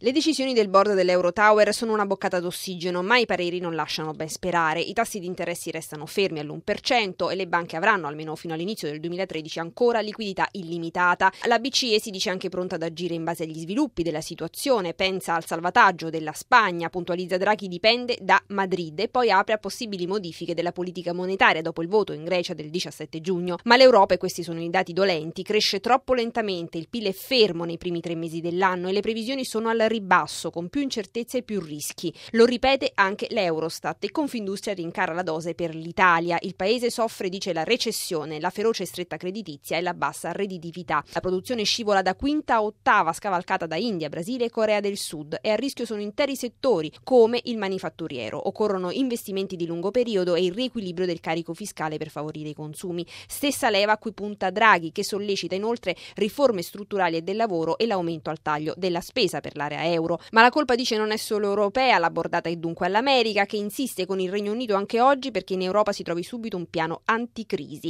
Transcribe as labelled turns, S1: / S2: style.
S1: Le decisioni del board dell'Eurotower sono una boccata d'ossigeno, ma i pareri non lasciano ben sperare. I tassi di interessi restano fermi all'1% e le banche avranno, almeno fino all'inizio del 2013, ancora liquidità illimitata. La BCE si dice anche pronta ad agire in base agli sviluppi della situazione, pensa al salvataggio della Spagna, puntualizza Draghi, dipende da Madrid e poi apre a possibili modifiche della politica monetaria dopo il voto in Grecia del 17 giugno. Ma l'Europa, e questi sono i dati dolenti, cresce troppo lentamente, il PIL è fermo nei primi 3 mesi dell'anno e le previsioni sono al ribasso, con più incertezze e più rischi. Lo ripete anche l'Eurostat e Confindustria rincara la dose per l'Italia. Il paese soffre, dice, la recessione, la feroce stretta creditizia e la bassa redditività. La produzione scivola da quinta a ottava, scavalcata da India, Brasile e Corea del Sud, e a rischio sono interi settori come il manifatturiero. Occorrono investimenti di lungo periodo e il riequilibrio del carico fiscale per favorire i consumi. Stessa leva a cui punta Draghi, che sollecita inoltre riforme strutturali e del lavoro e l'aumento al taglio della spesa per l'area euro. Ma la colpa, dice, non è solo europea, la bordata è dunque all'America, che insiste con il Regno Unito anche oggi perché in Europa si trovi subito un piano anticrisi.